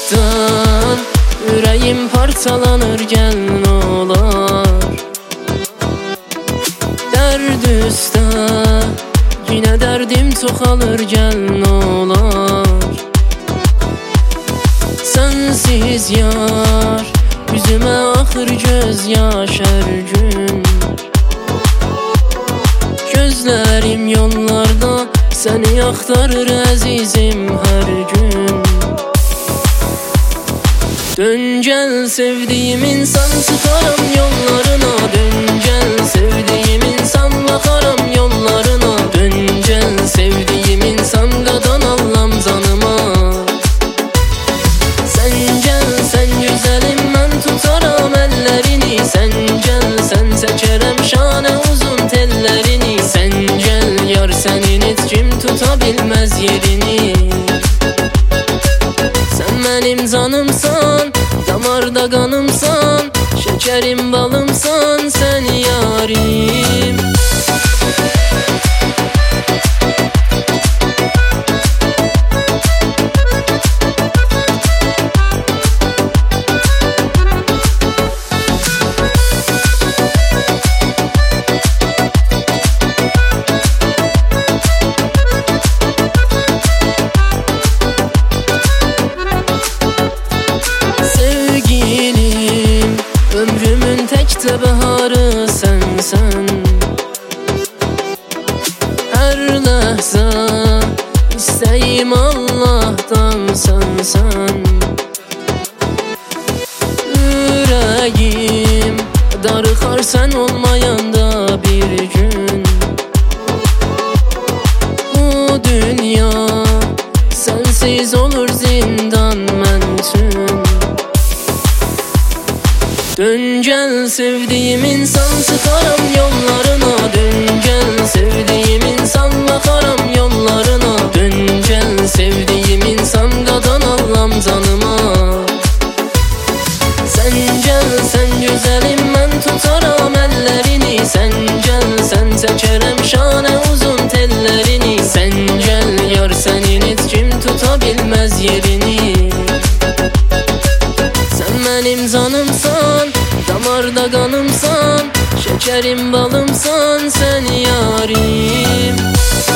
uzaktan, yüreğim parçalanır, gel nolar. Derd üstə, yine derdim çoxalır, gel nolar. Sensiz yar, yüzüme axır göz yaş her gün. Gözlerim yollarda, seni axtarır əzizim her gün. Dön gel sevdiğim insan, çıkaram yollarına. Dön gel sevdiğim insan, bakaram yollarına. Dön gel sevdiğim insan, qadan allam canıma. Sen gel sen güzelim, mən tutaram əllərini. Sen gel sen çəkərəm şanə uzun tellərini. Sen gel yar, sənin heç kim tuta bilməz yerini. Sen benim canımsan, damarda kanımsan, şekerim balımsan, sen yarim. Ömrümün tekte baharı sensen. Her ləhzə istəyim Allah'tan sensen. Yüreğim darıxar sen olmayanda bir gün. Bu dünya sensiz olur zindan mən üçün. Dön gel sevdiğim insan, çıkaram yollarına. Dön gel sevdiğim insan, bakaram yollarına. Dön gel sevdiğim insan, qadan allam canıma. Sen gel sen güzelim, mən tutaram əllərini. Sen gel sen çəkərəm şanə uzun tellərini. Sen gel yar, sənin heç kim tuta bilməz yerini. Sen benim canımsan, damarda kanımsan, şekerim balımsan, sen yarim.